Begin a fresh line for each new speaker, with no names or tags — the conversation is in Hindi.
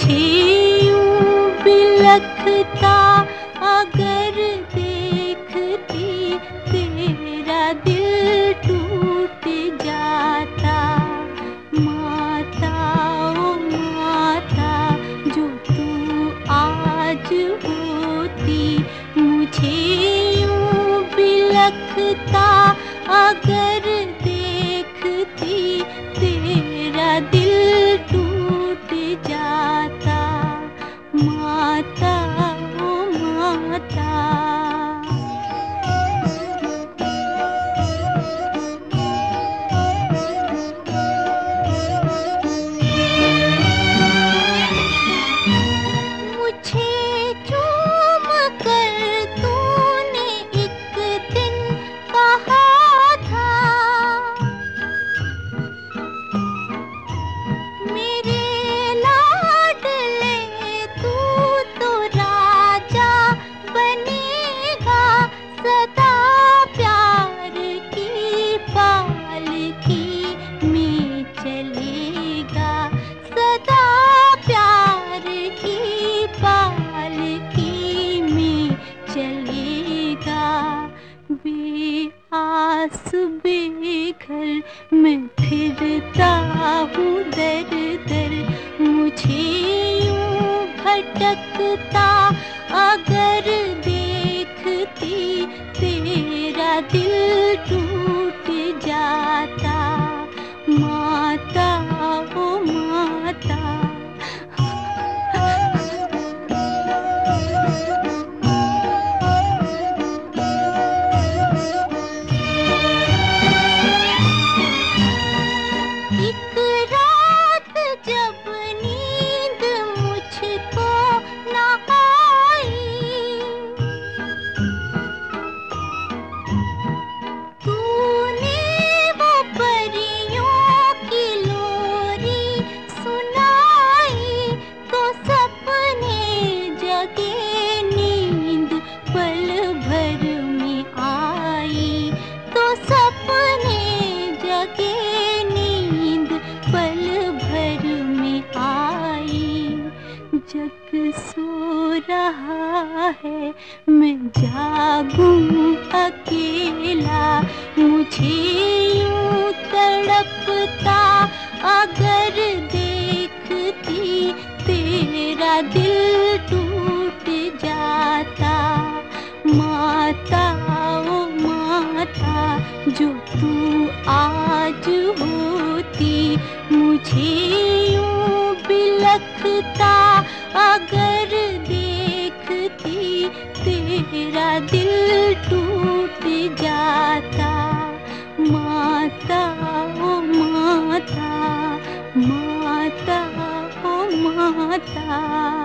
मुझे यूं बिलखता अगर देखती तेरा दिल टूट जाता। माता ओ माता जो तू आज होती, मुझे यूं बिलखता अगर देखती तेरा दिल टूट जाता। माता ओ माता। मुझे चूम कर तूने एक दिन कहा था, मेरे लाडले तू तो राजा बनेगा, सदा प्यार की पालकी में चलेगा, सदा प्यार की पालकी में चलेगा। बेआस बेघर मैं फिरता हूँ दर दर, मुझे यूं भटकता अगर देखती तेरा दिल टूट जाता। माता ओ माता। एक रात जब नींद मुझको न आई, तूने वो परियों की लोरी सुनाई, तो सपने जगे नींद पल भर में आई, तो सपने जगे पल भर में आई। जग सो रहा है मैं जागूं अकेला, मुझे यूं तड़पता अगर देखती तेरा दिल टूट जाता। माता ओ माता जो तू आज होती, मुझे यूं बिलखता अगर देखती तेरा दिल टूट जाता। माता ओ माता, माता ओ माता।